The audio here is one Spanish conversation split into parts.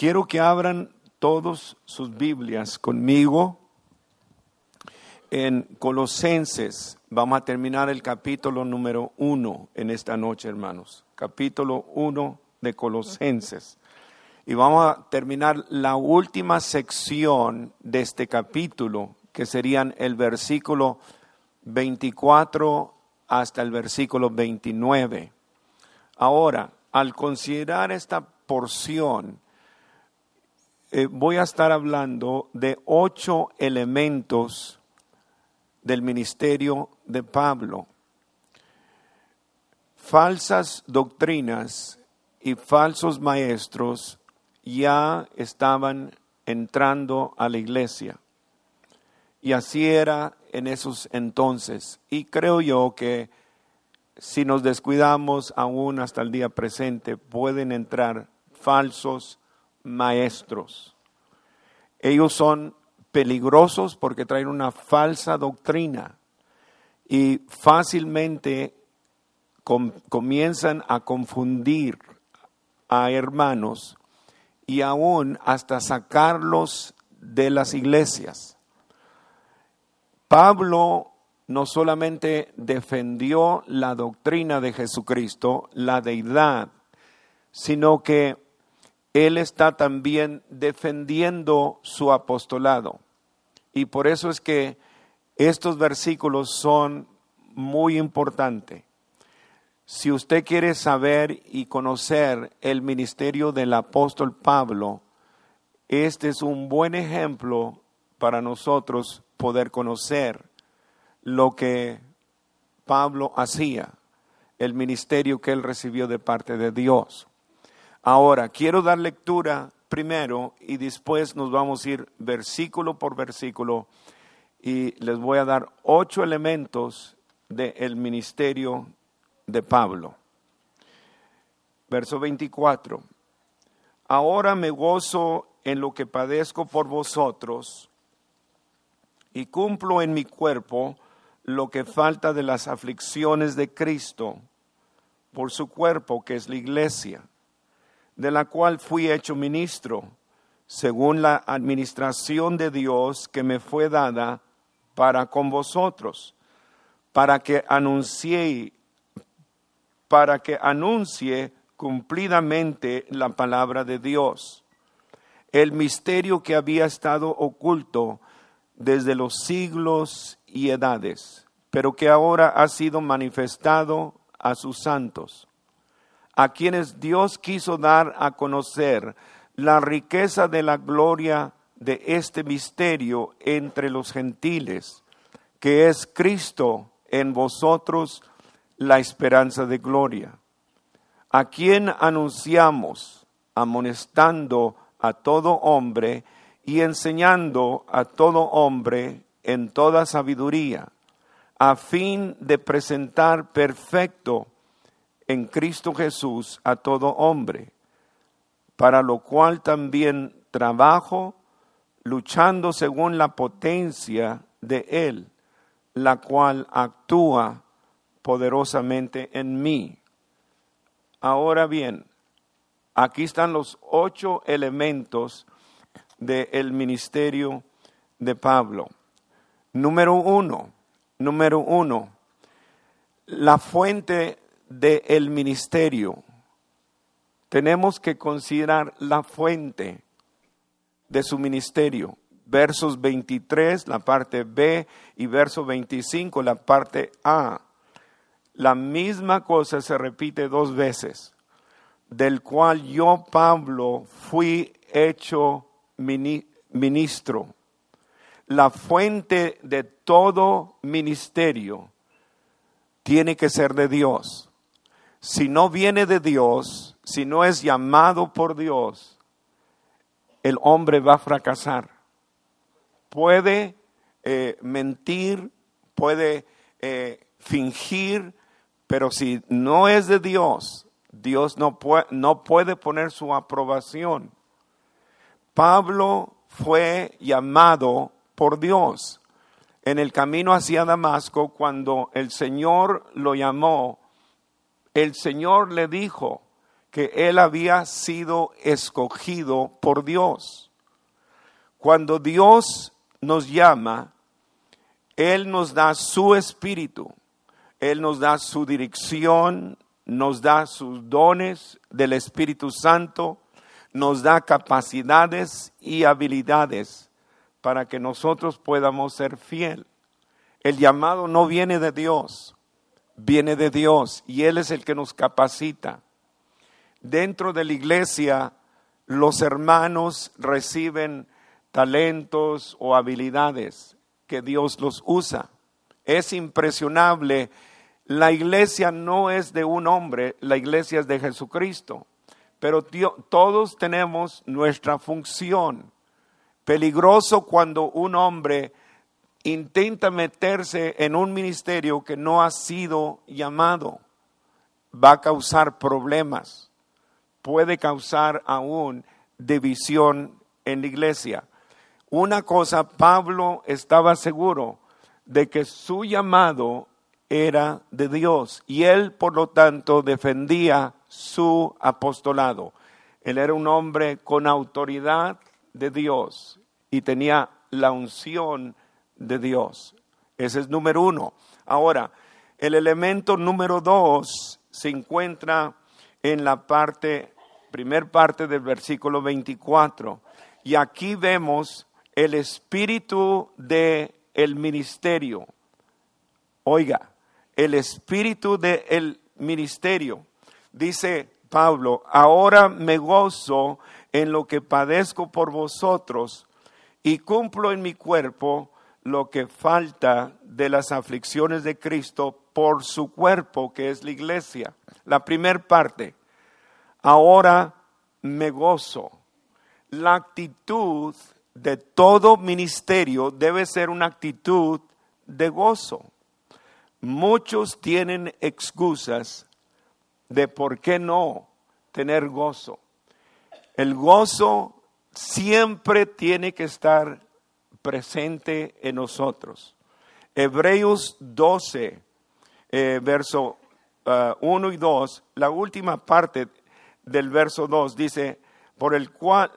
Quiero que abran todos sus Biblias conmigo en Colosenses. Vamos a terminar el capítulo número 1 en esta noche, hermanos. Capítulo 1 de Colosenses. Y vamos a terminar la última sección de este capítulo, que serían el versículo 24 hasta el versículo 29. Ahora, al considerar esta porción, voy a estar hablando de 8 elementos del ministerio de Pablo. Falsas doctrinas y falsos maestros ya estaban entrando a la iglesia. Y así era en esos entonces. Y creo yo que si nos descuidamos aún hasta el día presente, pueden entrar falsos maestros. Ellos son peligrosos porque traen una falsa doctrina y fácilmente comienzan a confundir a hermanos y aún hasta sacarlos de las iglesias. Pablo no solamente defendió la doctrina de Jesucristo, la deidad, sino que él está también defendiendo su apostolado. Y por eso es que estos versículos son muy importantes. Si usted quiere saber y conocer el ministerio del apóstol Pablo, este es un buen ejemplo para nosotros poder conocer lo que Pablo hacía, el ministerio que él recibió de parte de Dios. Ahora, quiero dar lectura primero y después nos vamos a ir versículo por versículo y les voy a dar 8 elementos del ministerio de Pablo. Verso 24. Ahora me gozo en lo que padezco por vosotros y cumplo en mi cuerpo lo que falta de las aflicciones de Cristo por su cuerpo, que es la iglesia, de la cual fui hecho ministro, según la administración de Dios que me fue dada para con vosotros, para que anuncie cumplidamente la palabra de Dios, el misterio que había estado oculto desde los siglos y edades, pero que ahora ha sido manifestado a sus santos, a quienes Dios quiso dar a conocer la riqueza de la gloria de este misterio entre los gentiles, que es Cristo en vosotros, la esperanza de gloria, a quien anunciamos, amonestando a todo hombre y enseñando a todo hombre en toda sabiduría, a fin de presentar perfecto en Cristo Jesús a todo hombre, para lo cual también trabajo, luchando según la potencia de Él, la cual actúa poderosamente en mí. Ahora bien, aquí están los 8 elementos del ministerio de Pablo. Número uno, la fuente del ministerio. Tenemos que considerar la fuente de su ministerio. Versos 23, la parte B, y verso 25, la parte A. La misma cosa se repite 2 veces, del cual yo, Pablo, fui hecho ministro. La fuente de todo ministerio tiene que ser de Dios. Si no viene de Dios, si no es llamado por Dios, el hombre va a fracasar. Puede mentir, puede fingir, pero si no es de Dios, Dios no puede poner su aprobación. Pablo fue llamado por Dios. En el camino hacia Damasco, cuando el Señor lo llamó, el Señor le dijo que él había sido escogido por Dios. Cuando Dios nos llama, Él nos da su espíritu, Él nos da su dirección, nos da sus dones del Espíritu Santo, nos da capacidades y habilidades para que nosotros podamos ser fiel. El llamado no viene de Dios, viene de Dios y Él es el que nos capacita. Dentro de la iglesia, los hermanos reciben talentos o habilidades que Dios los usa. Es impresionable. La iglesia no es de un hombre, la iglesia es de Jesucristo. Pero todos tenemos nuestra función. Peligroso cuando un hombre intenta meterse en un ministerio que no ha sido llamado. Va a causar problemas. Puede causar aún división en la iglesia. Una cosa, Pablo estaba seguro de que su llamado era de Dios y él, por lo tanto, defendía su apostolado. Él era un hombre con autoridad de Dios y tenía la unción de Dios. Ese es número uno. Ahora, el elemento número 2 se encuentra en la primer parte del versículo 24. Y aquí vemos el espíritu del ministerio. Oiga, el espíritu del ministerio. Dice Pablo, ahora me gozo en lo que padezco por vosotros y cumplo en mi cuerpo lo que falta de las aflicciones de Cristo por su cuerpo, que es la iglesia. La primera parte, ahora me gozo. La actitud de todo ministerio debe ser una actitud de gozo. Muchos tienen excusas de por qué no tener gozo. El gozo siempre tiene que estar presente en nosotros. Hebreos 12, verso 1 y 2, la última parte del verso 2 dice, el cual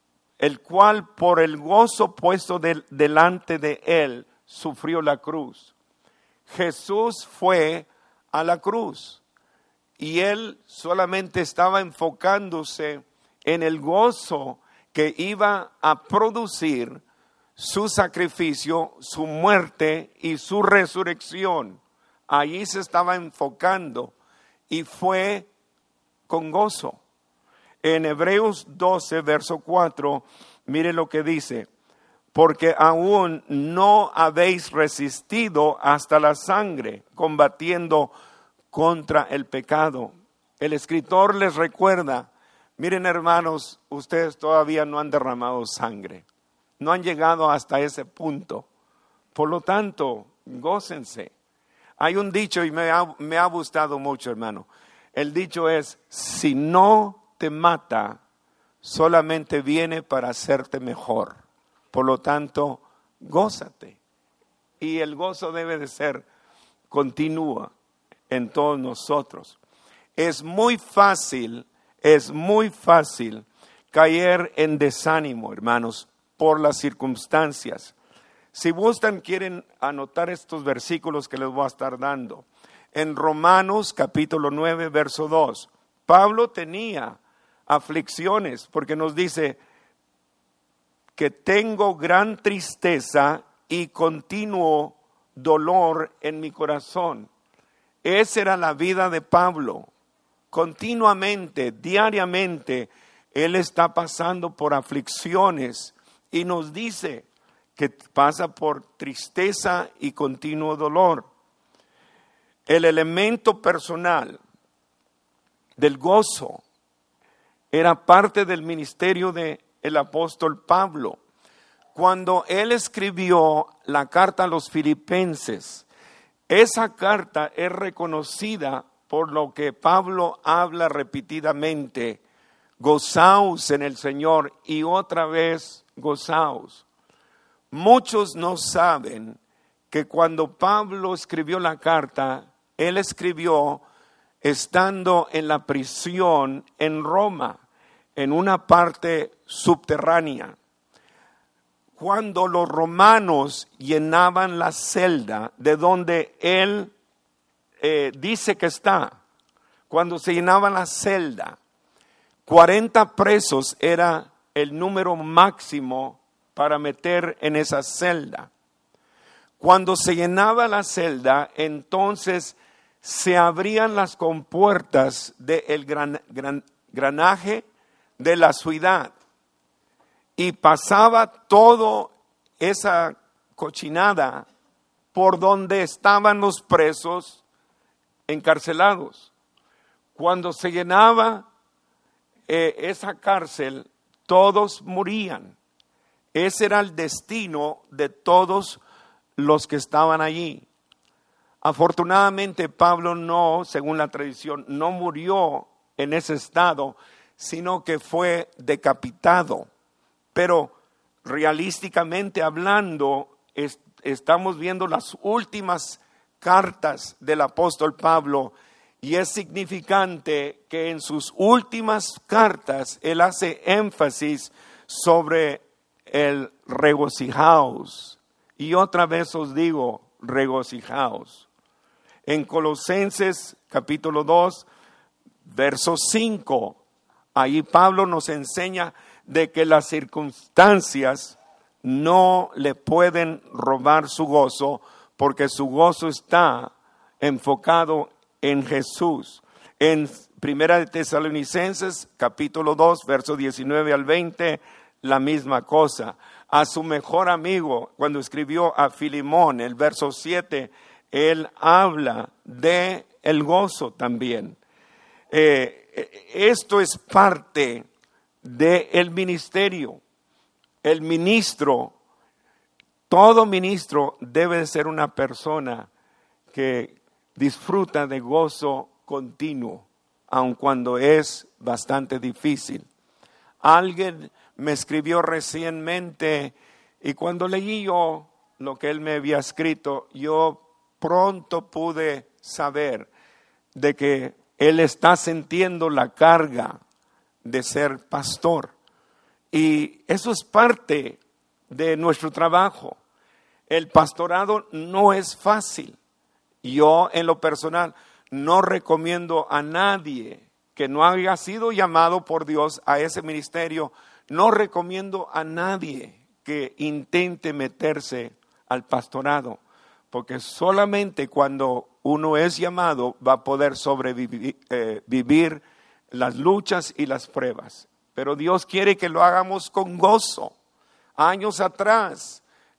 por el gozo puesto delante de él sufrió la cruz. Jesús fue a la cruz y él solamente estaba enfocándose en el gozo que iba a producir su sacrificio, su muerte y su resurrección. Allí se estaba enfocando y fue con gozo. En Hebreos 12, verso 4, mire lo que dice, porque aún no habéis resistido hasta la sangre, combatiendo contra el pecado. El escritor les recuerda, miren hermanos, ustedes todavía no han derramado sangre, no han llegado hasta ese punto. Por lo tanto, gócense. Hay un dicho y me ha gustado mucho, hermano. El dicho es, si no te mata, solamente viene para hacerte mejor. Por lo tanto, gózate. Y el gozo debe de ser continua en todos nosotros. Es muy fácil caer en desánimo, hermanos, por las circunstancias. Si gustan, quieren anotar estos versículos que les voy a estar dando. En Romanos capítulo 9, verso 2, Pablo tenía aflicciones porque nos dice que tengo gran tristeza y continuo dolor en mi corazón. Esa era la vida de Pablo. Continuamente, diariamente, él está pasando por aflicciones y nos dice que pasa por tristeza y continuo dolor. El elemento personal del gozo era parte del ministerio del apóstol Pablo. Cuando él escribió la carta a los Filipenses, esa carta es reconocida por lo que Pablo habla repetidamente, gozaos en el Señor y otra vez gozaos. Muchos no saben que cuando Pablo escribió la carta, él escribió estando en la prisión en Roma, en una parte subterránea. Cuando los romanos llenaban la celda de donde él dice que está, cuando se llenaba la celda, 40 presos era el número máximo para meter en esa celda. Cuando se llenaba la celda, entonces se abrían las compuertas del granaje de la ciudad y pasaba toda esa cochinada por donde estaban los presos encarcelados. Cuando se llenaba esa cárcel, todos morían. Ese era el destino de todos los que estaban allí. Afortunadamente Pablo no, según la tradición, no murió en ese estado, sino que fue decapitado. Pero realísticamente hablando, estamos viendo las últimas cartas del apóstol Pablo, y es significante que en sus últimas cartas él hace énfasis sobre el regocijaos. Y otra vez os digo, regocijaos. En Colosenses capítulo 2, verso 5, ahí Pablo nos enseña de que las circunstancias no le pueden robar su gozo, porque su gozo está enfocado en Jesús. En Primera de Tesalonicenses capítulo 2, verso 19 al 20, la misma cosa. A su mejor amigo, cuando escribió a Filemón, el verso 7, él habla de el gozo también. Esto es parte del ministerio. El ministro, todo ministro debe de ser una persona que disfruta de gozo continuo, aun cuando es bastante difícil. Alguien me escribió recientemente y cuando leí yo lo que él me había escrito, yo pronto pude saber de que él está sintiendo la carga de ser pastor. Y eso es parte de nuestro trabajo. El pastorado no es fácil. Yo, en lo personal, no recomiendo a nadie que no haya sido llamado por Dios a ese ministerio. No recomiendo a nadie que intente meterse al pastorado, porque solamente cuando uno es llamado va a poder sobrevivir, vivir las luchas y las pruebas. Pero Dios quiere que lo hagamos con gozo. Años atrás,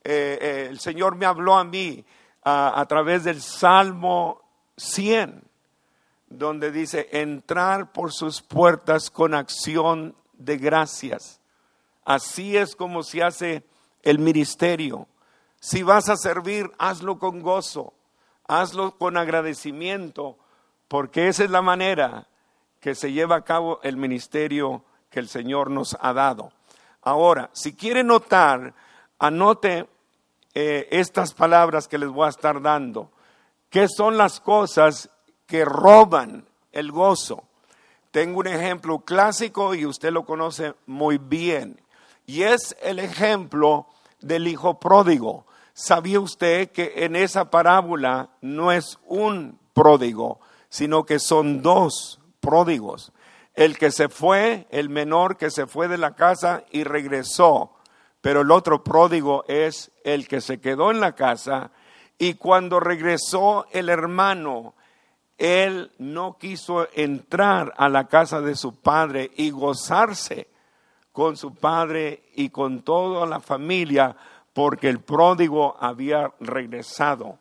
el Señor me habló a mí a través del Salmo 100, donde dice, entrar por sus puertas con acción de gracias. Así es como se hace el ministerio. Si vas a servir, hazlo con gozo, hazlo con agradecimiento, porque esa es la manera que se lleva a cabo el ministerio que el Señor nos ha dado. Ahora, si quiere notar, anote estas palabras que les voy a estar dando. ¿Qué son las cosas que roban el gozo? Tengo un ejemplo clásico y usted lo conoce muy bien. Y es el ejemplo del hijo pródigo. ¿Sabía usted que en esa parábola no es un pródigo, sino que son dos pródigos? El que se fue, el menor que se fue de la casa y regresó. Pero el otro pródigo es el que se quedó en la casa y cuando regresó el hermano, él no quiso entrar a la casa de su padre y gozarse con su padre y con toda la familia, porque el pródigo había regresado.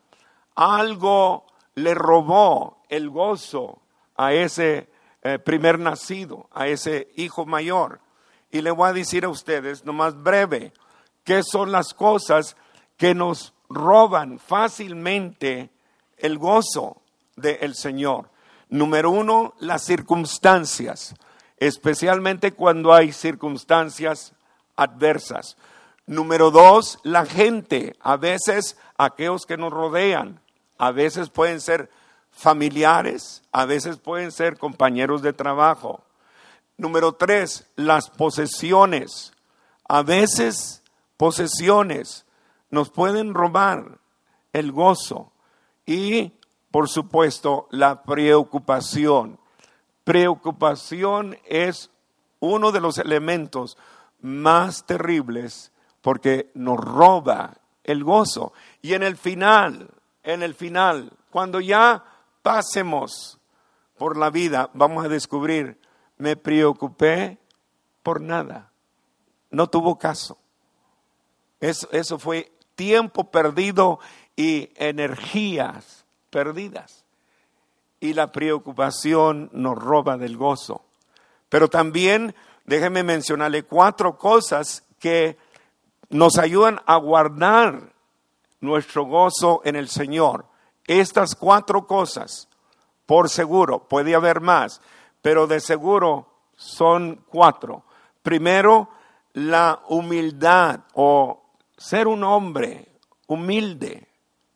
Algo le robó el gozo a ese primer nacido, a ese hijo mayor. Y le voy a decir a ustedes, nomás breve, qué son las cosas que nos roban fácilmente el gozo del Señor. Número 1, las circunstancias, especialmente cuando hay circunstancias adversas. Número 2, la gente, a veces aquellos que nos rodean, a veces pueden ser familiares, a veces pueden ser compañeros de trabajo. Número 3, las posesiones. A veces posesiones nos pueden robar el gozo. Y, por supuesto, la preocupación. Preocupación es uno de los elementos más terribles porque nos roba el gozo. Y en el final, cuando ya pasemos por la vida, vamos a descubrir, me preocupé por nada. No tuvo caso. Eso fue tiempo perdido y energías perdidas. Y la preocupación nos roba del gozo. Pero también, déjeme mencionarle 4 cosas que nos ayudan a guardar nuestro gozo en el Señor. Estas 4 cosas, por seguro, puede haber más, pero de seguro son 4. Primero, la humildad o ser un hombre humilde.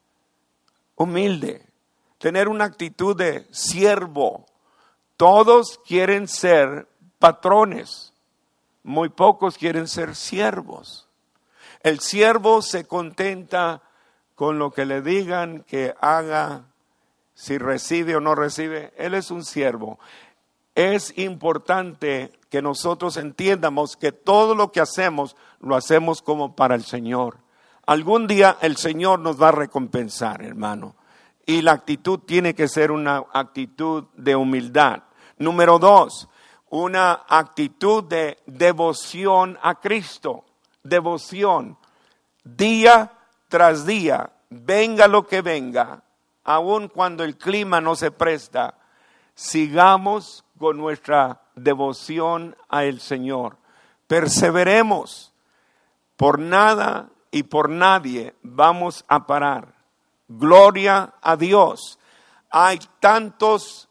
Tener una actitud de siervo. Todos quieren ser patrones, muy pocos quieren ser siervos. El siervo se contenta con lo que le digan que haga, si recibe o no recibe. Él es un siervo. Es importante que nosotros entiendamos que todo lo que hacemos, lo hacemos como para el Señor. Algún día el Señor nos va a recompensar, hermano. Y la actitud tiene que ser una actitud de humildad. Número 2, una actitud de devoción a Cristo. Devoción. Día tras día, venga lo que venga, aun cuando el clima no se presta, sigamos con nuestra devoción al Señor. Perseveremos. Por nada y por nadie vamos a parar. Gloria a Dios. Hay tantos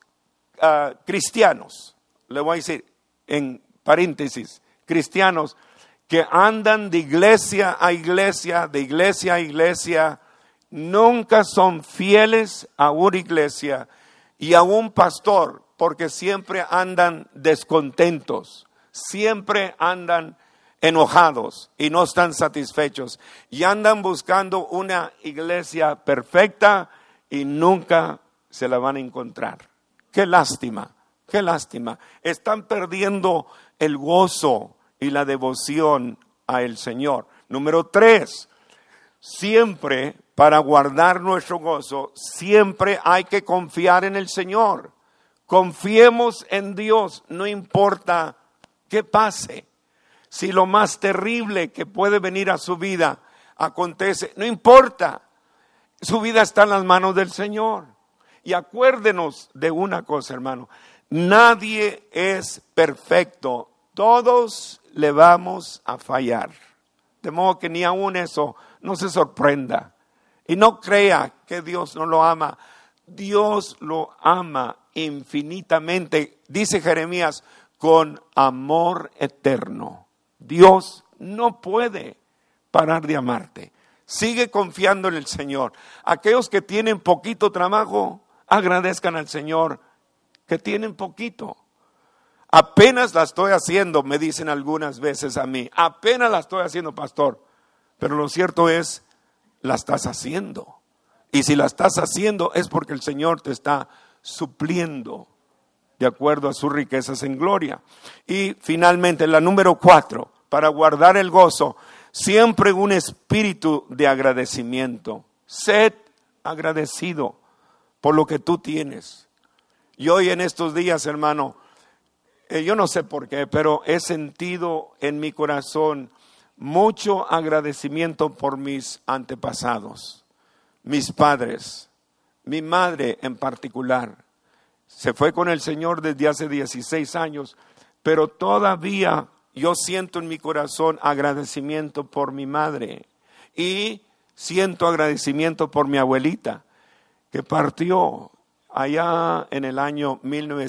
cristianos, le voy a decir en paréntesis, cristianos que andan de iglesia a iglesia, de iglesia a iglesia, nunca son fieles a una iglesia y a un pastor, porque siempre andan descontentos, siempre andan enojados y no están satisfechos y andan buscando una iglesia perfecta y nunca se la van a encontrar. Qué lástima, qué lástima. Están perdiendo el gozo y la devoción al Señor. Número 3, siempre para guardar nuestro gozo, siempre hay que confiar en el Señor. Confiemos en Dios, no importa qué pase. Si lo más terrible que puede venir a su vida acontece, no importa. Su vida está en las manos del Señor. Y acuérdenos de una cosa, hermano. Nadie es perfecto. Todos le vamos a fallar. De modo que ni aun eso, no se sorprenda. Y no crea que Dios no lo ama. Dios lo ama infinitamente. Dice Jeremías, con amor eterno. Dios no puede parar de amarte. Sigue confiando en el Señor. Aquellos que tienen poquito trabajo, agradezcan al Señor que tienen poquito. Apenas la estoy haciendo, me dicen algunas veces a mí. Apenas la estoy haciendo, pastor. Pero lo cierto es, la estás haciendo. Y si la estás haciendo es porque el Señor te está supliendo de acuerdo a sus riquezas en gloria. Y finalmente, la número 4, para guardar el gozo, siempre un espíritu de agradecimiento. Sed agradecido por lo que tú tienes. Y hoy en estos días, hermano, yo no sé por qué, pero he sentido en mi corazón mucho agradecimiento por mis antepasados, mis padres, mi madre en particular. Se fue con el Señor desde hace 16 años, pero todavía yo siento en mi corazón agradecimiento por mi madre y siento agradecimiento por mi abuelita, que partió allá en el año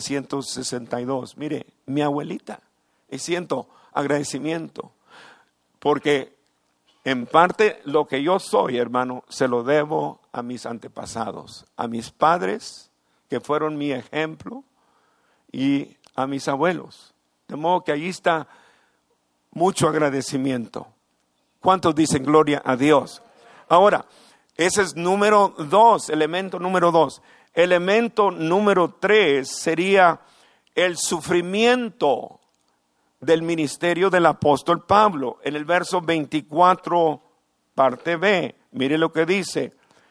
1962. Mire, mi abuelita, y siento agradecimiento, porque en parte lo que yo soy, hermano, se lo debo a mis antepasados, a mis padres, que fueron mi ejemplo, y a mis abuelos. De modo que allí está mucho agradecimiento. ¿Cuántos dicen gloria a Dios? Ahora, ese es número 2, elemento número 2. Elemento número 3 sería el sufrimiento del ministerio del apóstol Pablo. En el verso 24, parte B, mire lo que dice: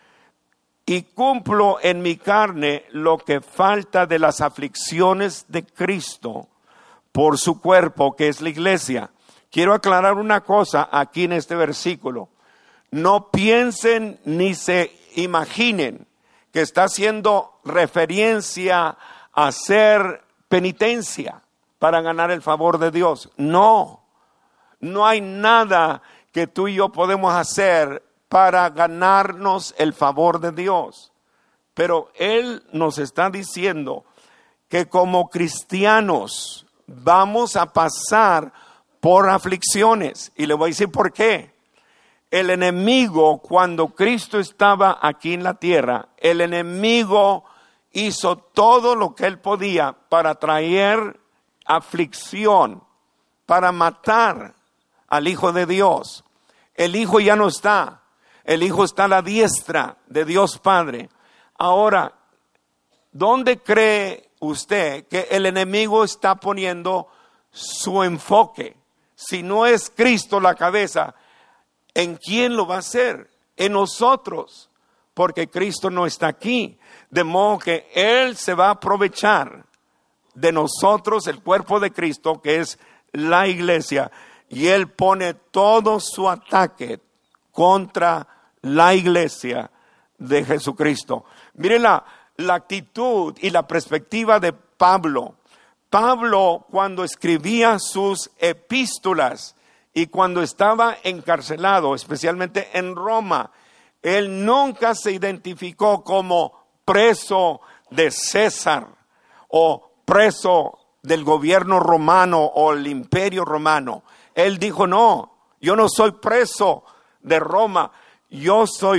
y cumplo en mi carne lo que falta de las aflicciones de Cristo por su cuerpo, que es la iglesia. Quiero aclarar una cosa aquí en este versículo. No piensen ni se imaginen que está haciendo referencia a hacer penitencia para ganar el favor de Dios. No hay nada que tú y yo podemos hacer para ganarnos el favor de Dios. Pero Él nos está diciendo que como cristianos vamos a pasar por aflicciones. Y le voy a decir por qué. El enemigo, cuando Cristo estaba aquí en la tierra, el enemigo hizo todo lo que él podía para traer aflicción, para matar al Hijo de Dios. El Hijo ya no está. El Hijo está a la diestra de Dios Padre. Ahora, ¿dónde cree usted que el enemigo está poniendo su enfoque? Si no es Cristo la cabeza, ¿en quién lo va a hacer? En nosotros, porque Cristo no está aquí. De modo que Él se va a aprovechar de nosotros, el cuerpo de Cristo, que es la iglesia, y Él pone todo su ataque contra la iglesia de Jesucristo. Miren la actitud y la perspectiva de Pablo. Pablo, cuando escribía sus epístolas y cuando estaba encarcelado, especialmente en Roma, él nunca se identificó como preso de César o preso del gobierno romano o el imperio romano. Él dijo: no, yo no soy preso de Roma, yo soy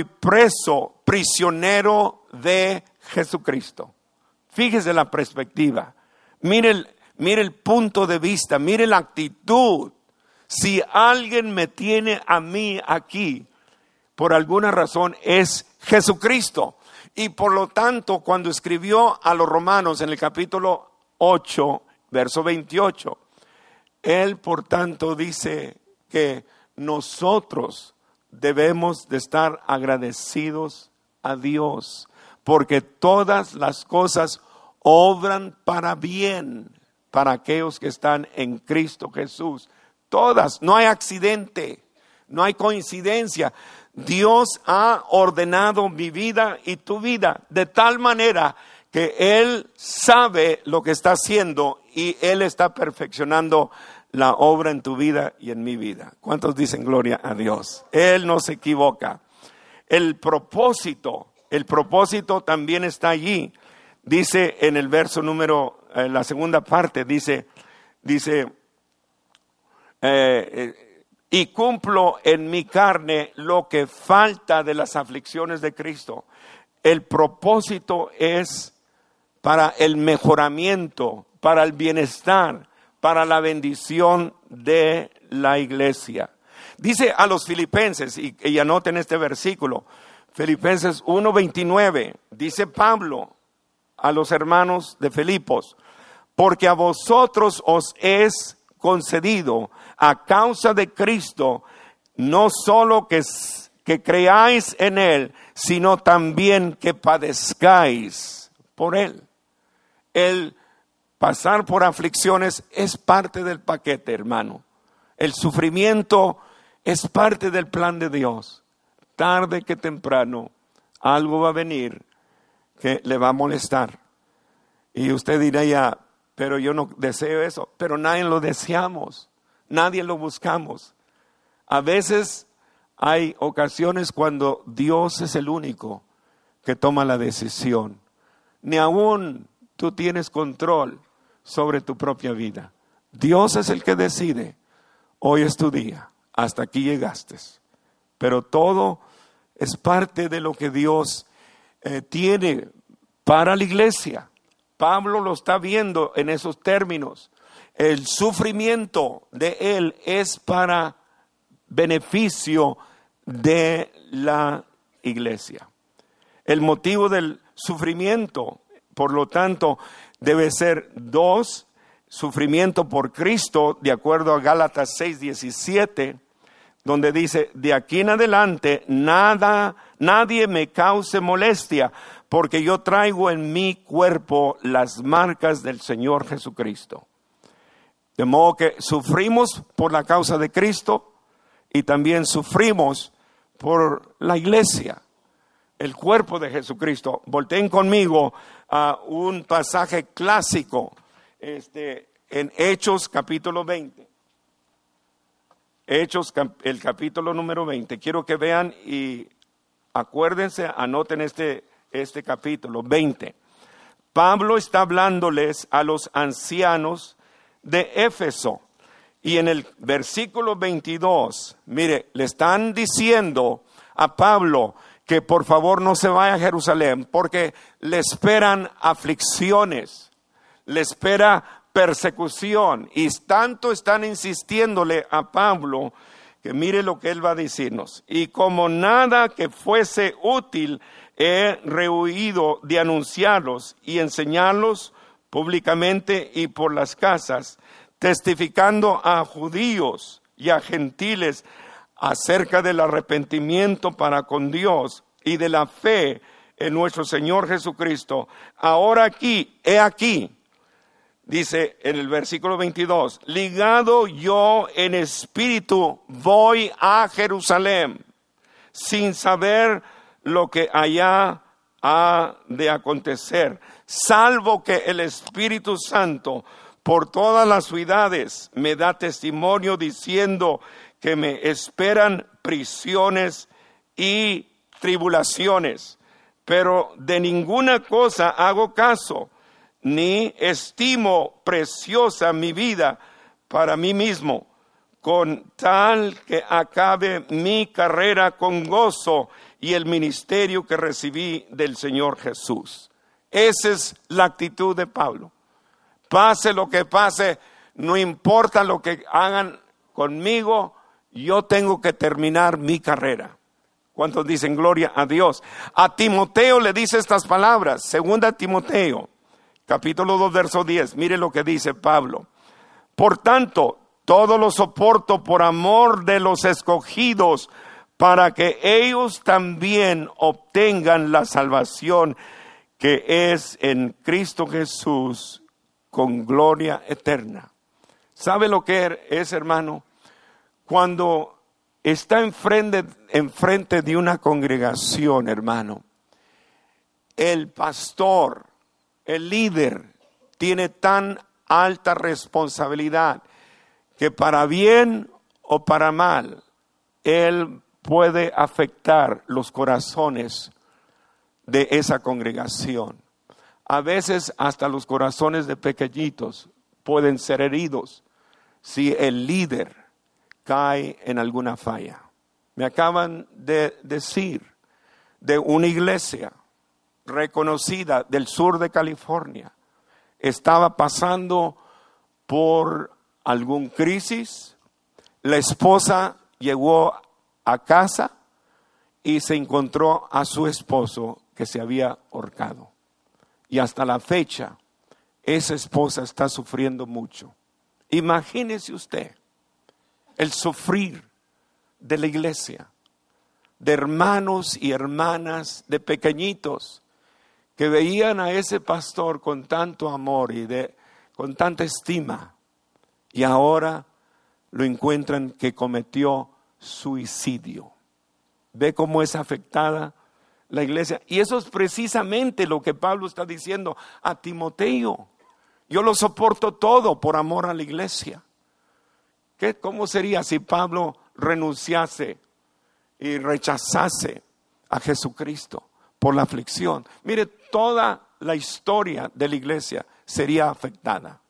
prisionero de Jesucristo. Fíjese la perspectiva, mire el punto de vista, mire la actitud. Si alguien me tiene a mí aquí, por alguna razón es Jesucristo. Y por lo tanto, cuando escribió a los romanos en el capítulo 8, verso 28, él por tanto dice que nosotros debemos de estar agradecidos a Dios, porque todas las cosas obran para bien para aquellos que están en Cristo Jesús. Todas, no hay accidente, no hay coincidencia. Dios ha ordenado mi vida y tu vida de tal manera que Él sabe lo que está haciendo y Él está perfeccionando la obra en tu vida y en mi vida. ¿Cuántos dicen gloria a Dios? Él no se equivoca. El propósito también está allí. Dice en el verso en la segunda parte, dice, y cumplo en mi carne lo que falta de las aflicciones de Cristo. El propósito es para el mejoramiento, para el bienestar, para la bendición de la iglesia. Dice a los filipenses, y anoten este versículo, Filipenses 1:29, dice Pablo a los hermanos de Filipos: porque a vosotros os es concedido a causa de Cristo, no solo que creáis en Él, sino también que padezcáis por Él. El pasar por aflicciones es parte del paquete, hermano. El sufrimiento es parte del plan de Dios. Tarde que temprano, algo va a venir que le va a molestar. Y usted dirá: ya, pero yo no deseo eso. Pero nadie lo deseamos, nadie lo buscamos. A veces hay ocasiones cuando Dios es el único que toma la decisión. Ni aún tú tienes control sobre tu propia vida. Dios es el que decide: hoy es tu día, hasta aquí llegaste. Pero todo es parte de lo que Dios tiene para la iglesia. Pablo lo está viendo en esos términos. El sufrimiento de él es para beneficio de la iglesia. El motivo del sufrimiento, por lo tanto, debe ser 2, sufrimiento por Cristo, de acuerdo a Gálatas 6:17, donde dice: de aquí en adelante nadie me cause molestia, porque yo traigo en mi cuerpo las marcas del Señor Jesucristo. De modo que sufrimos por la causa de Cristo y también sufrimos por la iglesia, el cuerpo de Jesucristo. Volteen conmigo a un pasaje clásico en Hechos capítulo 20. Hechos, el capítulo número 20. Quiero que vean y acuérdense, anoten este capítulo 20. Pablo está hablándoles a los ancianos de Éfeso. Y en el versículo 22, mire, le están diciendo a Pablo que por favor no se vaya a Jerusalén, porque le esperan aflicciones, le espera persecución, y tanto están insistiéndole a Pablo que mire lo que él va a decirnos: y como nada que fuese útil he rehuido de anunciarlos y enseñarlos públicamente y por las casas, testificando a judíos y a gentiles acerca del arrepentimiento para con Dios y de la fe en nuestro Señor Jesucristo. Ahora he aquí, dice en el versículo 22, ligado yo en espíritu voy a Jerusalén, sin saber lo que allá ha de acontecer, salvo que el Espíritu Santo por todas las ciudades me da testimonio diciendo que me esperan prisiones y tribulaciones. Pero de ninguna cosa hago caso, ni estimo preciosa mi vida para mí mismo, con tal que acabe mi carrera con gozo y el ministerio que recibí del Señor Jesús. Esa es la actitud de Pablo. Pase lo que pase, no importa lo que hagan conmigo, yo tengo que terminar mi carrera. ¿Cuántos dicen gloria a Dios? A Timoteo le dice estas palabras, 2 Timoteo, capítulo 2, verso 10. Mire lo que dice Pablo. Por tanto, todo lo soporto por amor de los escogidos, para que ellos también obtengan la salvación que es en Cristo Jesús, con gloria eterna. ¿Sabe lo que es, hermano? Cuando está enfrente de una congregación, hermano, el pastor, el líder, tiene tan alta responsabilidad que para bien o para mal, él puede afectar los corazones de esa congregación. A veces hasta los corazones de pequeñitos pueden ser heridos si el líder cae en alguna falla. Me acaban de decir de una iglesia reconocida del sur de California. Estaba pasando por algún crisis. La esposa llegó a casa y se encontró a su esposo que se había ahorcado. Y hasta la fecha, esa esposa está sufriendo mucho. Imagínese usted el sufrir de la iglesia, de hermanos y hermanas, de pequeñitos, que veían a ese pastor con tanto amor y con tanta estima, y ahora lo encuentran que cometió suicidio. ¿Ve cómo es afectada la iglesia? Y eso es precisamente lo que Pablo está diciendo a Timoteo. Yo lo soporto todo por amor a la iglesia. ¿Cómo sería si Pablo renunciase y rechazase a Jesucristo por la aflicción? Mire, toda la historia de la iglesia sería afectada.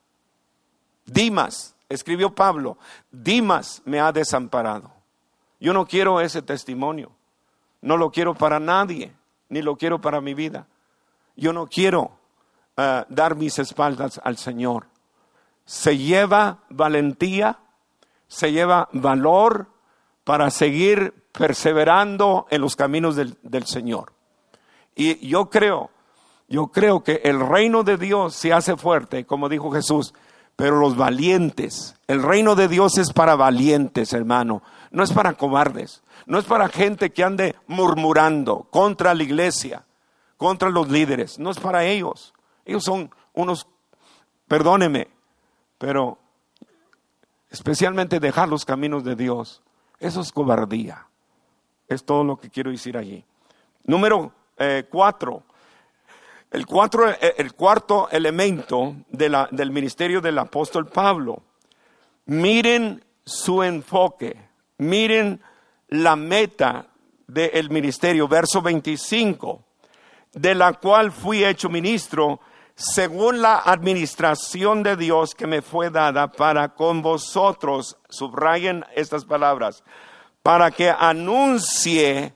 Dimas, escribió Pablo, Dimas me ha desamparado. Yo no quiero ese testimonio. No lo quiero para nadie, ni lo quiero para mi vida. yo no quiero dar mis espaldas al Señor. Se lleva valentía, se lleva valor para seguir perseverando en los caminos del Señor. Y yo creo que el reino de Dios se hace fuerte, como dijo Jesús, pero los valientes, el reino de Dios es para valientes, hermano, no es para cobardes, no es para gente que ande murmurando contra la iglesia, contra los líderes, no es para ellos. Ellos son unos, perdóneme, pero especialmente dejar los caminos de Dios, eso es cobardía. Es todo lo que quiero decir allí. Número 4. El cuarto elemento del ministerio del apóstol Pablo. Miren su enfoque, miren la meta del ministerio, verso 25, de la cual fui hecho ministro según la administración de Dios que me fue dada para con vosotros, subrayen estas palabras, para que anuncie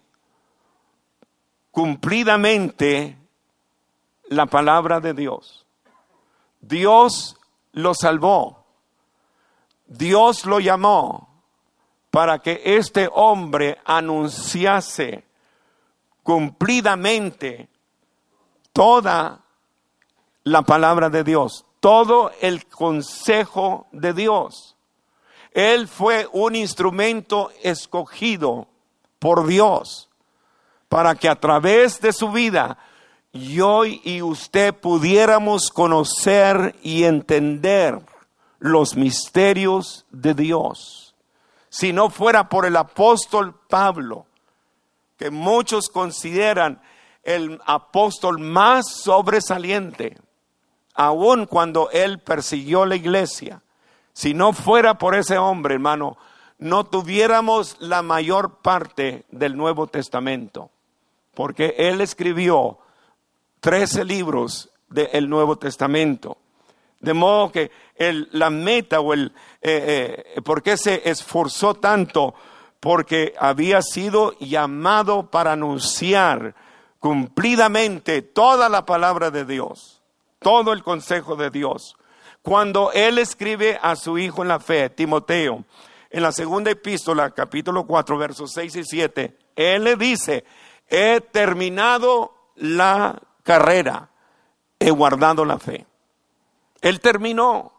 cumplidamente la palabra de Dios. Dios lo salvó, Dios lo llamó para que este hombre anunciase cumplidamente toda la palabra de Dios, todo el consejo de Dios. Él fue un instrumento escogido por Dios para que a través de su vida yo y usted pudiéramos conocer y entender los misterios de Dios. Si no fuera por el apóstol Pablo, que muchos consideran el apóstol más sobresaliente, aun cuando él persiguió la iglesia, si no fuera por ese hombre, hermano, no tuviéramos la mayor parte del Nuevo Testamento, porque él escribió 13 libros del Nuevo Testamento. De modo que la meta ¿por qué se esforzó tanto? Porque había sido llamado para anunciar cumplidamente toda la palabra de Dios, todo el consejo de Dios. Cuando él escribe a su hijo en la fe, Timoteo, en la segunda epístola, capítulo 4, versos 6 y 7, él le dice: he terminado la carrera, he guardado la fe. Él terminó.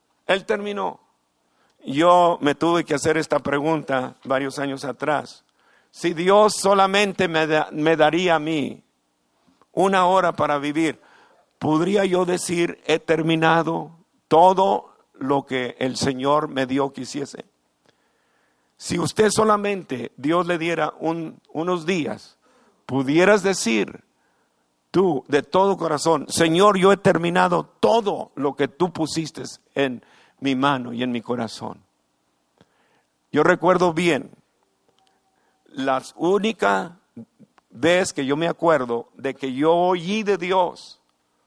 Yo me tuve que hacer esta pregunta varios años atrás. Si Dios solamente me daría a mí 1 hora para vivir, ¿podría yo decir he terminado todo lo que el Señor me dio que hiciese? Si usted solamente, Dios le diera unos días, pudieras decir tú de todo corazón: Señor, yo he terminado todo lo que tú pusiste en mi mano y en mi corazón. Yo recuerdo bien, la única vez que yo me acuerdo de que yo oí de Dios,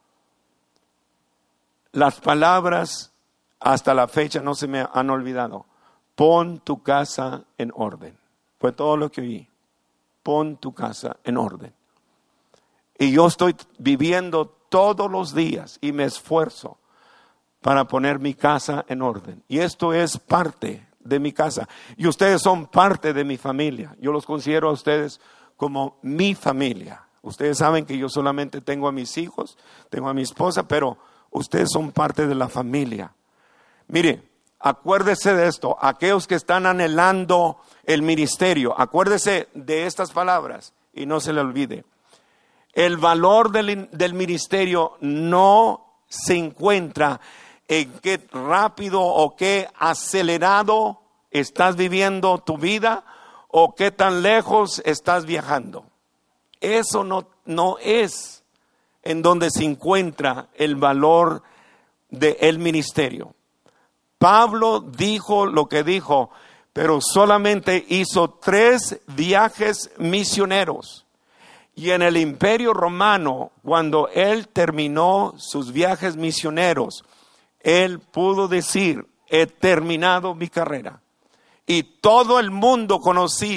las palabras hasta la fecha no se me han olvidado: pon tu casa en orden. Fue todo lo que oí. Pon tu casa en orden. Y yo estoy viviendo todos los días y me esfuerzo para poner mi casa en orden. Y esto es parte de mi casa. Y ustedes son parte de mi familia. Yo los considero a ustedes como mi familia. Ustedes saben que yo solamente tengo a mis hijos, tengo a mi esposa, pero ustedes son parte de la familia. Mire, acuérdese de esto. Aquellos que están anhelando el ministerio, acuérdese de estas palabras y no se le olvide. El valor del ministerio no se encuentra en qué rápido o qué acelerado estás viviendo tu vida o qué tan lejos estás viajando. Eso no es en donde se encuentra el valor del ministerio. Pablo dijo lo que dijo, pero solamente hizo 3 viajes misioneros. Y en el Imperio Romano, cuando él terminó sus viajes misioneros, él pudo decir: he terminado mi carrera. Y todo el mundo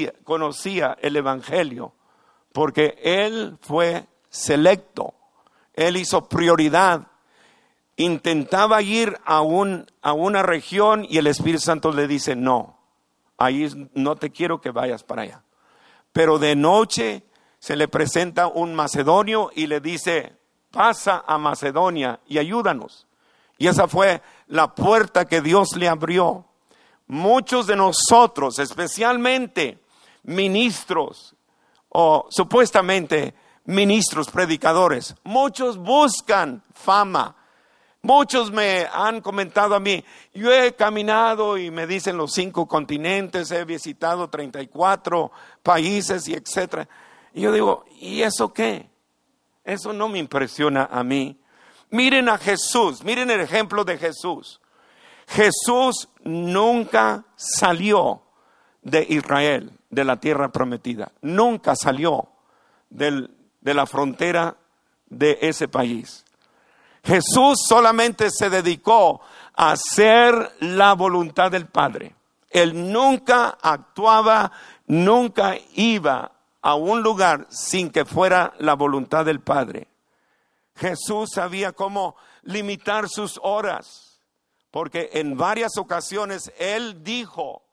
conocía el Evangelio, porque él fue selecto. Él hizo prioridad. Intentaba ir a una región y el Espíritu Santo le dice, no, ahí no te quiero que vayas para allá. Pero de noche se le presenta un macedonio y le dice, pasa a Macedonia y ayúdanos. Y esa fue la puerta que Dios le abrió. Muchos de nosotros, especialmente ministros o supuestamente ministros, predicadores, muchos buscan fama. Muchos me han comentado a mí, yo he caminado y me dicen los 5 continentes, he visitado 34 países y etcétera. Y yo digo, ¿y eso qué? Eso no me impresiona a mí. Miren a Jesús, miren el ejemplo de Jesús. Jesús nunca salió de Israel, de la tierra prometida. Nunca salió de la frontera de ese país. Jesús solamente se dedicó a hacer la voluntad del Padre. Él nunca actuaba, nunca iba a un lugar sin que fuera la voluntad del Padre. Jesús sabía cómo limitar sus horas, porque en varias ocasiones Él dijo,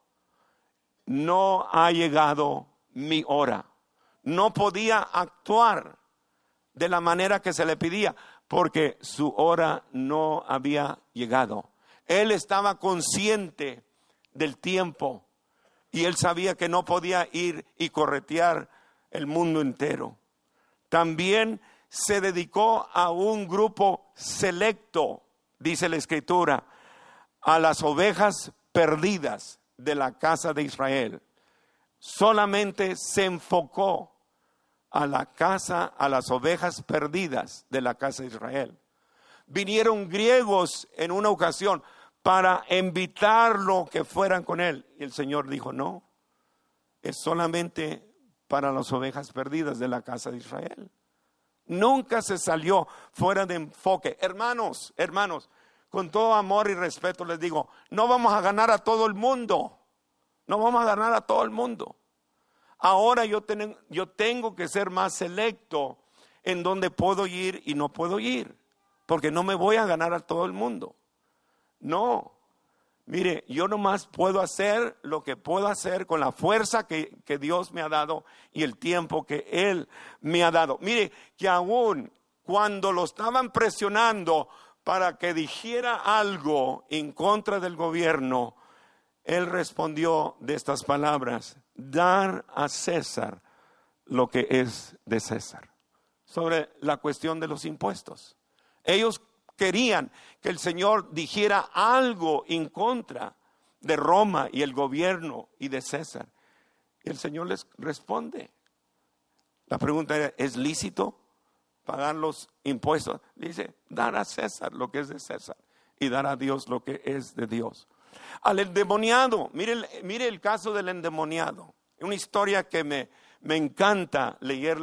no ha llegado mi hora. No podía actuar de la manera que se le pedía, porque su hora no había llegado. Él estaba consciente del tiempo y él sabía que no podía ir y corretear el mundo entero. También se dedicó a un grupo selecto, dice la Escritura, a las ovejas perdidas de la casa de Israel. Solamente se enfocó a la casa, a las ovejas perdidas de la casa de Israel. Vinieron griegos en una ocasión para invitarlo que fueran con él. Y el Señor dijo, no, es solamente para las ovejas perdidas de la casa de Israel. Nunca se salió fuera de enfoque. Hermanos, con todo amor y respeto les digo, no vamos a ganar a todo el mundo. No vamos a ganar a todo el mundo. Ahora yo tengo que ser más selecto en donde puedo ir y no puedo ir, porque no me voy a ganar a todo el mundo. No, mire, yo nomás puedo hacer lo que puedo hacer con la fuerza que Dios me ha dado y el tiempo que Él me ha dado. Mire, que aún cuando lo estaban presionando para que dijera algo en contra del gobierno, Él respondió de estas palabras: dar a César lo que es de César. Sobre la cuestión de los impuestos. Ellos querían que el Señor dijera algo en contra de Roma y el gobierno y de César. Y el Señor les responde. La pregunta era, ¿es lícito pagar los impuestos? Dice, dar a César lo que es de César y dar a Dios lo que es de Dios. Al endemoniado, mire el caso del endemoniado. Una historia que me encanta leer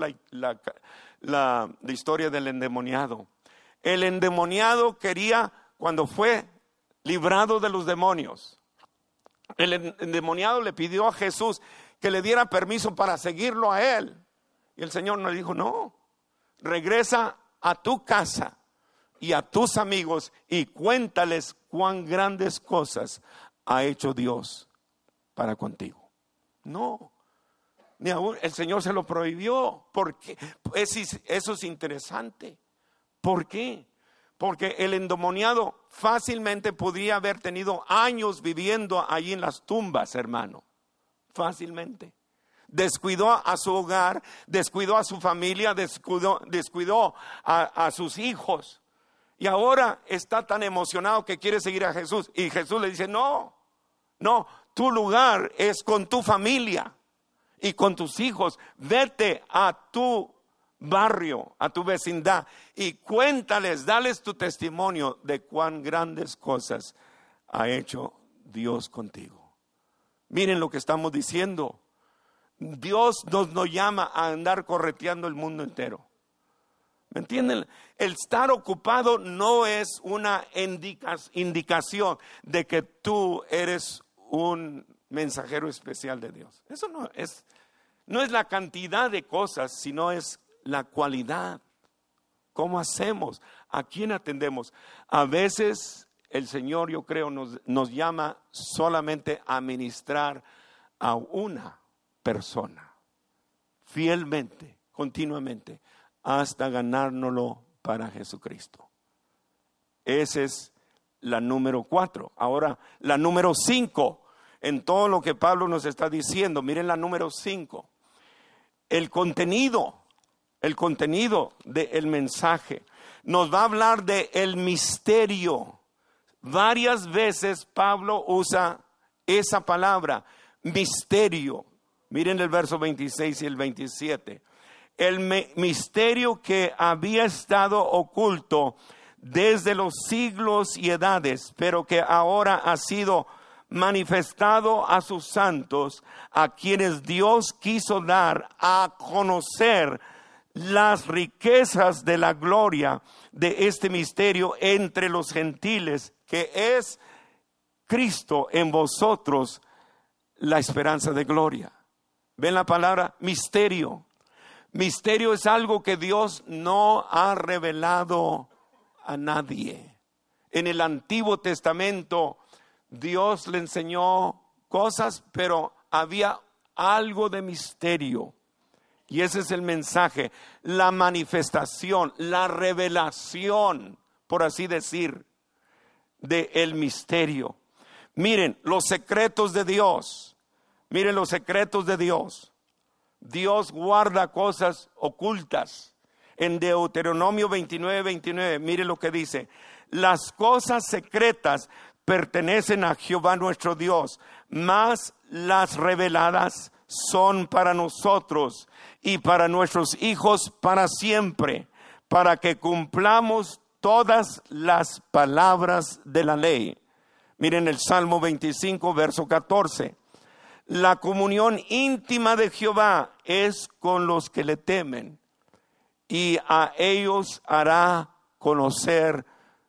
la historia del endemoniado. El endemoniado quería, cuando fue librado de los demonios, el endemoniado le pidió a Jesús que le diera permiso para seguirlo a él. Y el Señor le dijo, no, regresa a tu casa y a tus amigos y cuéntales cuán grandes cosas ha hecho Dios para contigo. No, ni aún el Señor se lo prohibió. Porque eso es interesante. ¿Por qué? Porque el endemoniado fácilmente podría haber tenido años viviendo allí en las tumbas, hermano. Fácilmente. Descuidó a su hogar, descuidó a su familia, descuidó a sus hijos. Y ahora está tan emocionado que quiere seguir a Jesús. Y Jesús le dice, no, tu lugar es con tu familia y con tus hijos. Vete a tu barrio, a tu vecindad y cuéntales, dales tu testimonio de cuán grandes cosas ha hecho Dios contigo. Miren lo que estamos diciendo. Dios nos llama a andar correteando el mundo entero. ¿Me entienden? El estar ocupado no es una indicación de que tú eres un mensajero especial de Dios. Eso no es la cantidad de cosas, sino es la cualidad ¿Cómo hacemos? ¿A quién atendemos? A veces el Señor, yo creo, nos llama solamente a ministrar a una persona, fielmente, continuamente, hasta ganárnoslo para Jesucristo. Esa es la número 4. Ahora, la número 5, en todo lo que Pablo nos está diciendo, miren la número 5. El contenido del mensaje. Nos va a hablar de el misterio. Varias veces Pablo usa esa palabra, misterio. Miren el verso 26 y el 27. El misterio que había estado oculto desde los siglos y edades, pero que ahora ha sido manifestado a sus santos, a quienes Dios quiso dar a conocer las riquezas de la gloria de este misterio entre los gentiles, que es Cristo en vosotros, la esperanza de gloria. ¿Ven la palabra misterio? Misterio es algo que Dios no ha revelado a nadie. En el Antiguo Testamento Dios le enseñó cosas, pero había algo de misterio. Y ese es el mensaje, la manifestación, la revelación, por así decir, del misterio. Miren, los secretos de Dios. Miren los secretos de Dios. Dios guarda cosas ocultas. En Deuteronomio 29, miren lo que dice. Las cosas secretas pertenecen a Jehová nuestro Dios, mas las reveladas son para nosotros y para nuestros hijos para siempre, para que cumplamos todas las palabras de la ley. Miren el Salmo 25, verso 14. La comunión íntima de Jehová es con los que le temen, y a ellos hará conocer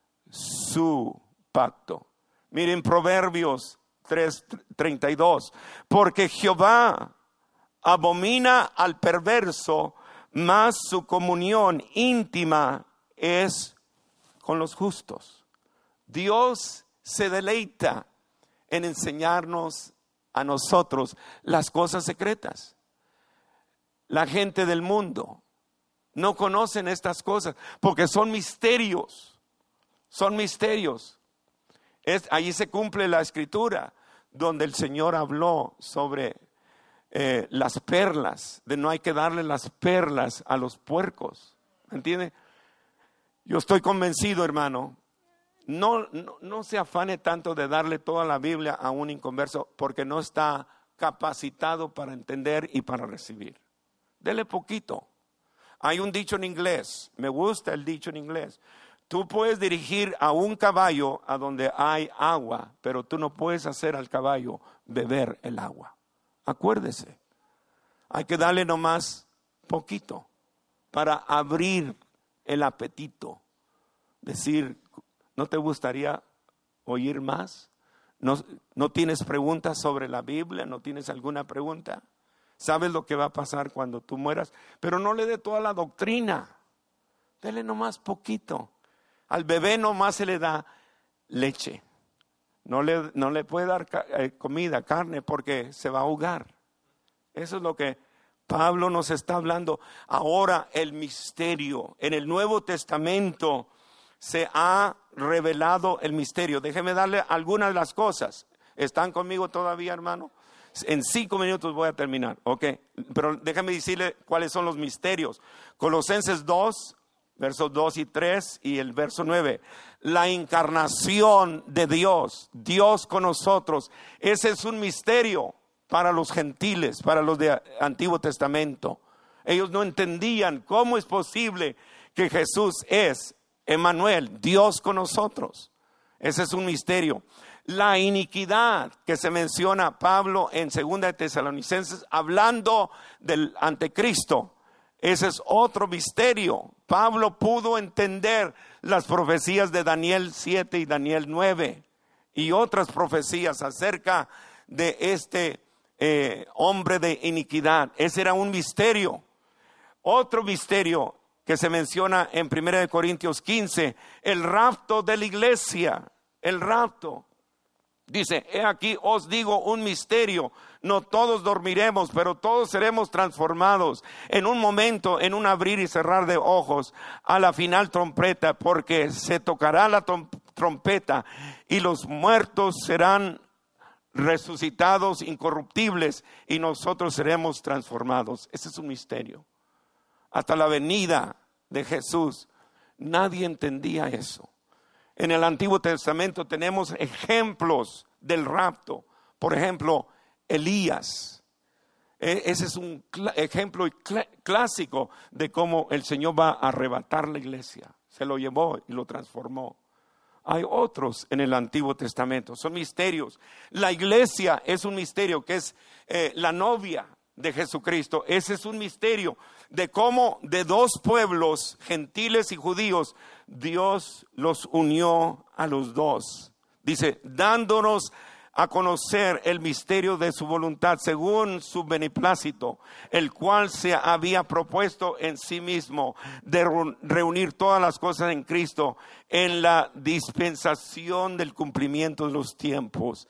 su pacto. Miren Proverbios 3:32. Porque Jehová abomina al perverso, mas su comunión íntima es con los justos. Dios se deleita en enseñarnos a nosotros las cosas secretas. La gente del mundo no conocen estas cosas porque son misterios. Son misterios. Allí se cumple la escritura donde el Señor habló sobre las perlas, de no hay que darle las perlas a los puercos. ¿Entiende? Yo estoy convencido, hermano, no se afane tanto de darle toda la Biblia a un inconverso porque no está capacitado para entender y para recibir. Dele poquito. Hay un dicho en inglés, me gusta el dicho en inglés. Tú puedes dirigir a un caballo a donde hay agua, pero tú no puedes hacer al caballo beber el agua. Acuérdese, hay que darle nomás poquito para abrir el apetito. Decir, ¿no te gustaría oír más? ¿No tienes preguntas sobre la Biblia? ¿No tienes alguna pregunta? ¿Sabes lo que va a pasar cuando tú mueras? Pero no le dé toda la doctrina. Dele nomás poquito. Al bebé nomás se le da leche. No le puede dar comida, carne, porque se va a ahogar. Eso es lo que Pablo nos está hablando. Ahora el misterio. En el Nuevo Testamento se ha revelado el misterio. Déjeme darle algunas de las cosas. ¿Están conmigo todavía, hermano? En 5 minutos voy a terminar, ok. Pero déjame decirle cuáles son los misterios. Colosenses 2, versos 2 y 3 y el verso 9. La encarnación de Dios, Dios con nosotros. Ese es un misterio para los gentiles, para los de Antiguo Testamento. Ellos no entendían cómo es posible que Jesús es Emmanuel, Dios con nosotros. Ese es un misterio. La iniquidad que se menciona Pablo en 2 de Tesalonicenses, hablando del anticristo. Ese es otro misterio. Pablo pudo entender las profecías de Daniel 7 y Daniel 9 y otras profecías acerca de este hombre de iniquidad. Ese era un misterio. Otro misterio que se menciona en 1 Corintios 15, el rapto de la iglesia, el rapto. Dice, he aquí os digo un misterio, no todos dormiremos, pero todos seremos transformados en un momento, en un abrir y cerrar de ojos, a la final trompeta, porque se tocará la trompeta y los muertos serán resucitados incorruptibles y nosotros seremos transformados. Ese es un misterio. Hasta la venida de Jesús, nadie entendía eso. En el Antiguo Testamento tenemos ejemplos del rapto. Por ejemplo, Elías. Ese es un ejemplo clásico de cómo el Señor va a arrebatar la iglesia. Se lo llevó y lo transformó. Hay otros en el Antiguo Testamento, son misterios. La iglesia es un misterio, que es la novia de Jesucristo. Ese es un misterio de cómo de dos pueblos, gentiles y judíos, Dios los unió a los dos. Dice, dándonos a conocer el misterio de su voluntad según su beneplácito, el cual se había propuesto en sí mismo de reunir todas las cosas en Cristo en la dispensación del cumplimiento de los tiempos,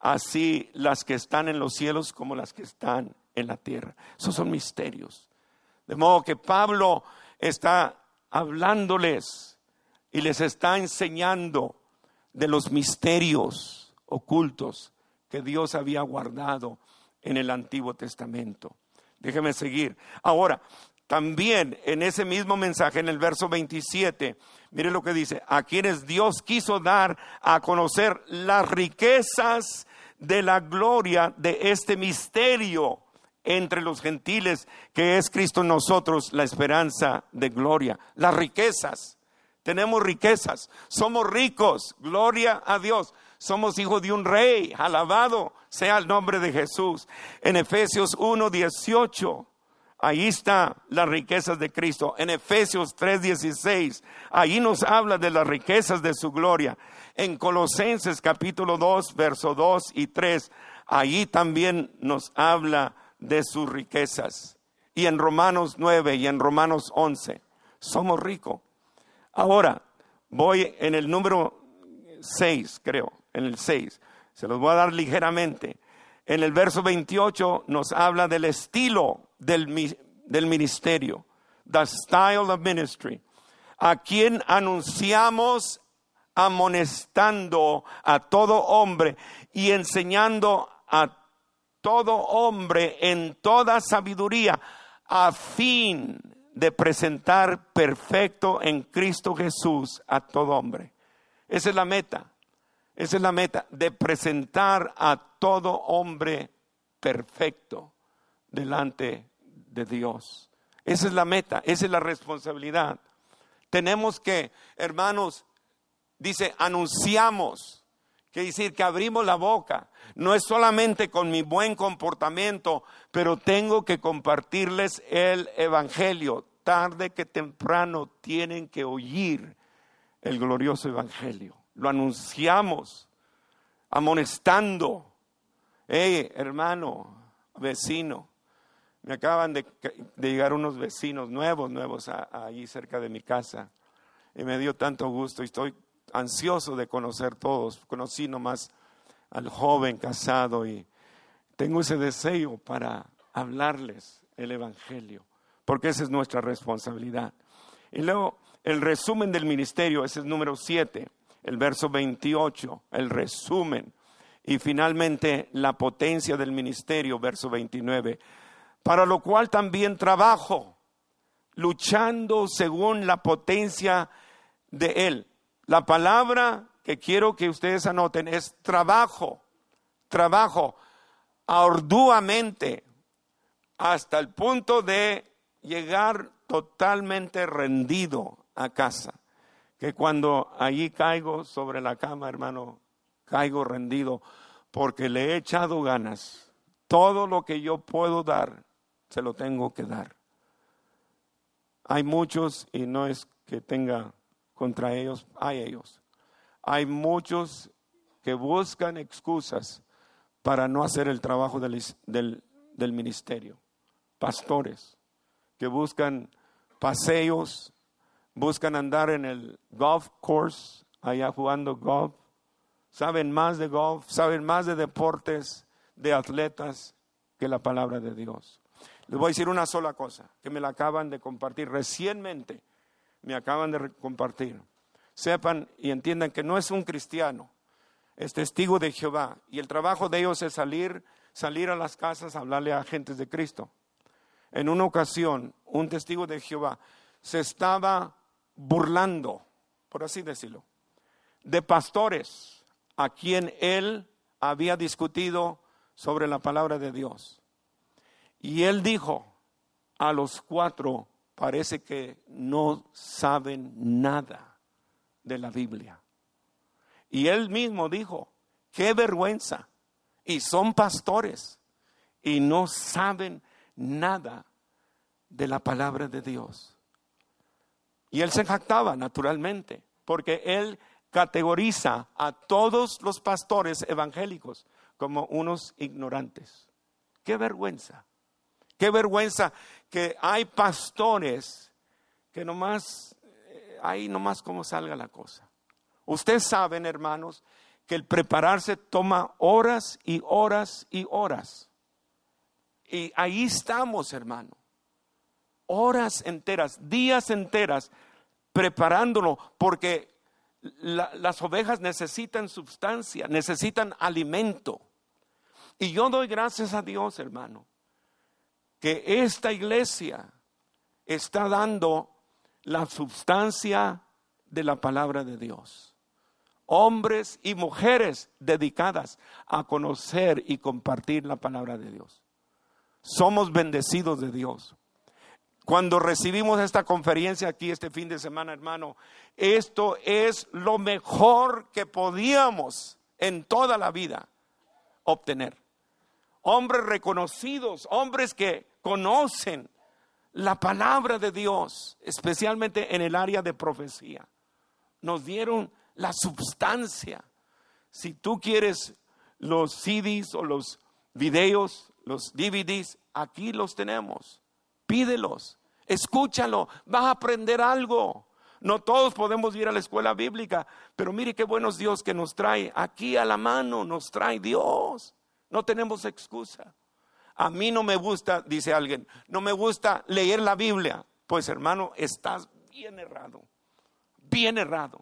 así las que están en los cielos como las que están en la tierra. Esos son misterios. De modo que Pablo está hablándoles y les está enseñando de los misterios ocultos que Dios había guardado en el Antiguo Testamento. Déjeme seguir. Ahora, también en ese mismo mensaje, en el verso 27, mire lo que dice: a quienes Dios quiso dar a conocer las riquezas de la gloria de este misterio entre los gentiles, que es Cristo en nosotros, la esperanza de gloria. Las riquezas, tenemos riquezas, somos ricos, gloria a Dios. Somos hijos de un rey, alabado sea el nombre de Jesús. En Efesios 1:18, ahí está las riquezas de Cristo. En Efesios 3:16, ahí nos habla de las riquezas de su gloria. En Colosenses capítulo 2, verso 2 y 3, ahí también nos habla de sus riquezas. Y en Romanos 9 y en Romanos 11, somos ricos. Ahora, voy en el número 6, creo. En el 6, se los voy a dar ligeramente. En el verso 28 nos habla del estilo del ministerio, the style of ministry, a quien anunciamos amonestando a todo hombre y enseñando a todo hombre en toda sabiduría, a fin de presentar perfecto en Cristo Jesús a todo hombre. Esa es la meta. Esa es la meta, de presentar a todo hombre perfecto delante de Dios. Esa es la meta, esa es la responsabilidad. Tenemos que, hermanos, dice, anunciamos, quiere decir que abrimos la boca. No es solamente con mi buen comportamiento, pero tengo que compartirles el evangelio. Tarde que temprano tienen que oír el glorioso evangelio. Lo anunciamos, amonestando. Hey, hermano, vecino, me acaban de llegar unos vecinos nuevos allí cerca de mi casa. Y me dio tanto gusto y estoy ansioso de conocer todos. Conocí nomás al joven casado y tengo ese deseo para hablarles el evangelio, porque esa es nuestra responsabilidad. Y luego el resumen del ministerio, ese es número 7. El verso 28, el resumen. Y finalmente la potencia del ministerio, verso 29. Para lo cual también trabajo, luchando según la potencia de Él. La palabra que quiero que ustedes anoten es trabajo. Trabajo arduamente hasta el punto de llegar totalmente rendido a casa. Que cuando allí caigo sobre la cama, hermano, caigo rendido porque le he echado ganas. Todo lo que yo puedo dar, se lo tengo que dar. Hay muchos, y no es que tenga contra ellos, hay muchos que buscan excusas para no hacer el trabajo del ministerio. Pastores que buscan paseos, buscan andar en el golf course, allá jugando golf. Saben más de golf, saben más de deportes, de atletas que la palabra de Dios. Les voy a decir una sola cosa, que me la acaban de compartir recientemente, me acaban de compartir. Sepan y entiendan que no es un cristiano, es testigo de Jehová. Y el trabajo de ellos es salir a las casas a hablarle a agentes de Cristo. En una ocasión, un testigo de Jehová se estaba burlando, por así decirlo, de pastores a quien él había discutido sobre la palabra de Dios. Y él dijo a los 4, parece que no saben nada de la Biblia. Y él mismo dijo, qué vergüenza. Y son pastores y no saben nada de la palabra de Dios. Y él se jactaba naturalmente, porque él categoriza a todos los pastores evangélicos como unos ignorantes. Qué vergüenza. Qué vergüenza que hay pastores que ahí nomás como salga la cosa. Ustedes saben, hermanos, que el prepararse toma horas y horas y horas. Y ahí estamos, hermano. Horas enteras, días enteras, preparándolo, porque las ovejas necesitan sustancia, necesitan alimento. Y yo doy gracias a Dios, hermano, que esta iglesia está dando la sustancia de la palabra de Dios. Hombres y mujeres dedicadas a conocer y compartir la palabra de Dios. Somos bendecidos de Dios. Cuando recibimos esta conferencia aquí este fin de semana, hermano, esto es lo mejor que podíamos en toda la vida obtener. Hombres reconocidos, hombres que conocen la palabra de Dios, especialmente en el área de profecía. Nos dieron la substancia. Si tú quieres los CDs o los videos, los DVDs, aquí los tenemos. Pídelos, escúchalo, vas a aprender algo. No todos podemos ir a la escuela bíblica, pero mire qué bueno es Dios que nos trae aquí a la mano, nos trae Dios. No tenemos excusa. A mí no me gusta, dice alguien, no me gusta leer la Biblia. Pues hermano, estás bien errado, bien errado.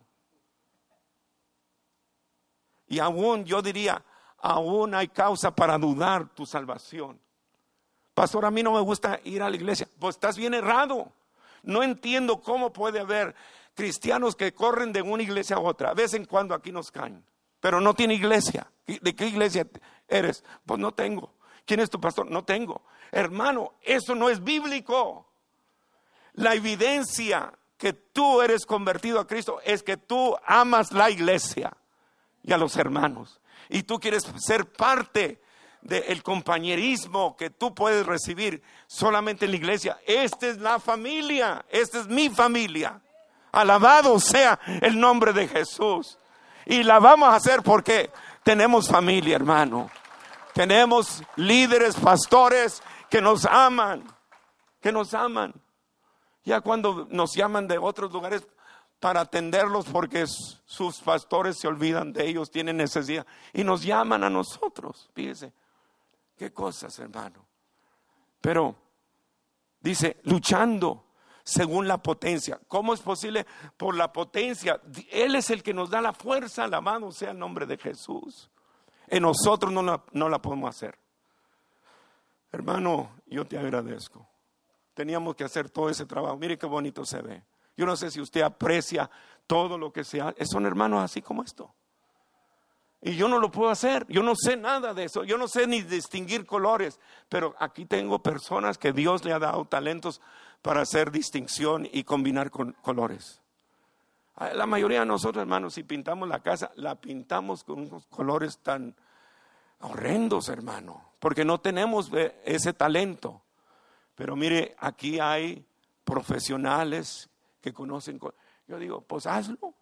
Y aún yo diría, aún hay causa para dudar tu salvación. Pastor, a mí no me gusta ir a la iglesia. Pues estás bien errado. No entiendo cómo puede haber cristianos que corren de una iglesia a otra. De vez en cuando aquí nos caen, pero no tiene iglesia. ¿De qué iglesia eres? Pues no tengo. ¿Quién es tu pastor? No tengo. Hermano, eso no es bíblico. La evidencia que tú eres convertido a Cristo es que tú amas la iglesia y a los hermanos. Y tú quieres ser parte del compañerismo que tú puedes recibir solamente en la iglesia. Esta es la familia, esta es mi familia. Alabado sea el nombre de Jesús. Y la vamos a hacer porque tenemos familia, hermano. Tenemos líderes, pastores que nos aman, que nos aman. Ya cuando nos llaman de otros lugares para atenderlos porque sus pastores se olvidan de ellos, tienen necesidad y nos llaman a nosotros. Fíjese. Qué cosas, hermano. Pero dice, luchando según la potencia. ¿Cómo es posible? Por la potencia. Él es el que nos da la fuerza. Alabado sea el nombre de Jesús. En nosotros no la podemos hacer. Hermano, yo te agradezco. Teníamos que hacer todo ese trabajo. Mire qué bonito se ve. Yo no sé si usted aprecia todo lo que se hace. Son hermanos así como esto. Y yo no lo puedo hacer, yo no sé nada de eso, yo no sé ni distinguir colores, pero aquí tengo personas que Dios le ha dado talentos para hacer distinción y combinar con colores. La mayoría de nosotros, hermanos, si pintamos la casa, la pintamos con unos colores tan horrendos, hermano, porque no tenemos ese talento. Pero mire, aquí hay profesionales que conocen. Yo digo, pues hazlo.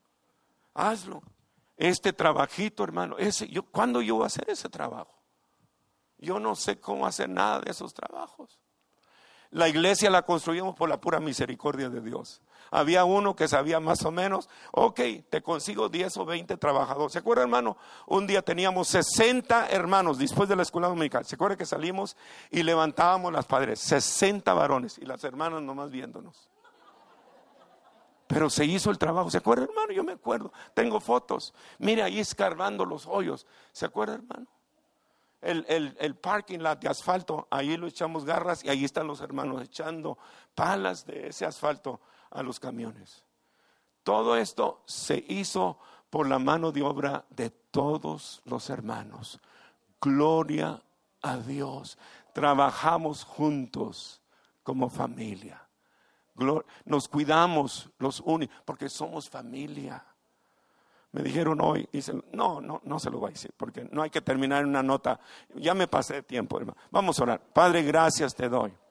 Este trabajito, hermano, ¿cuándo yo voy a hacer ese trabajo? Yo no sé cómo hacer nada de esos trabajos. La iglesia la construimos por la pura misericordia de Dios. Había uno que sabía más o menos, ok, te consigo 10 o 20 trabajadores. ¿Se acuerda, hermano? Un día teníamos 60 hermanos después de la escuela dominical. ¿Se acuerda que salimos y levantábamos las paredes? 60 varones y las hermanas nomás viéndonos. Pero se hizo el trabajo. ¿Se acuerda, hermano? Yo me acuerdo. Tengo fotos. Mire ahí escarbando los hoyos. ¿Se acuerda, hermano? El parking lot de asfalto, ahí lo echamos garras y ahí están los hermanos echando palas de ese asfalto a los camiones. Todo esto se hizo por la mano de obra de todos los hermanos. Gloria a Dios. Trabajamos juntos como familia. Nos cuidamos los unos porque somos familia. Me dijeron hoy, no se lo voy a decir, porque no hay que terminar en una nota. Ya me pasé de tiempo, hermano. Vamos a orar. Padre, gracias te doy